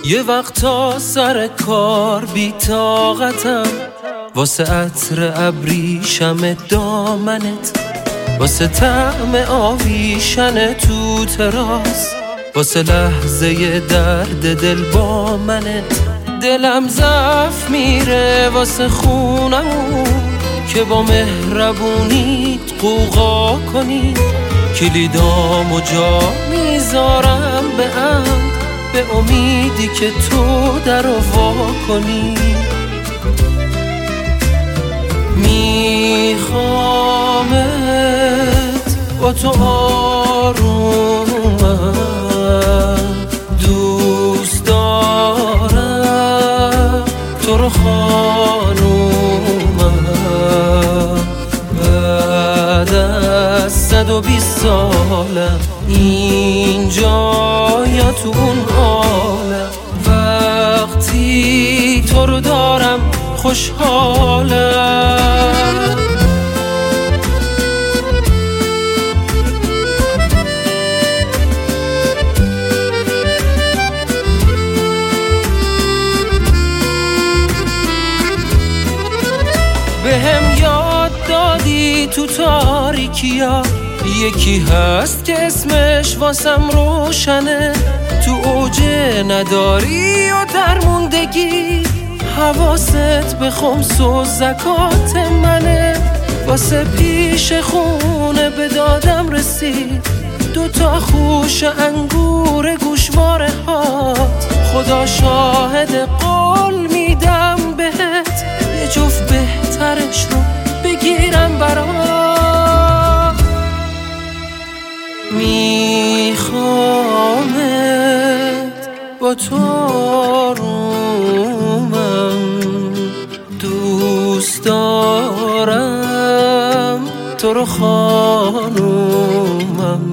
یه وقتا سر کار بی طاقتم، واسه عطر ابریشم دامنت، واسه طعم آویشن تو تراس، واسه لحظه درد دل با منت. دلم ضعف میره واسه خونمون که با مهربونیت قوقا کنی. کلیدامو جا میذارم به عمد، به امیدی که تو درو وا کنی. میخوامت با تو آرومم، دوست دارم تو رو خانومم. بعد از 120 سالم اینجا یا تو اون عالم، وقتی تو رو دارم خوشحالم. بهم یاد دادی تو تاریکیا یکی هست که اسمش واسم روشنه. تو اوج نداری و درموندگی، حواست به خمس و زکات منه. واسه پیش خونه به دادم رسید 2 خوش انگور گوشواره هات. خدا شاهد قول میدم بهت، یه جفت بهترش رو بگیرم برات. میخوامت با تو آرومم، دوست دارم تو رو خانومم.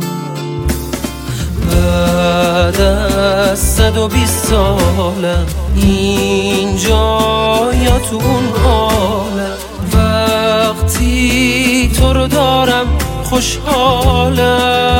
بعد از 120 سالم اینجا یا تو اون عالم، وقتی تو رو دارم خوشحالم.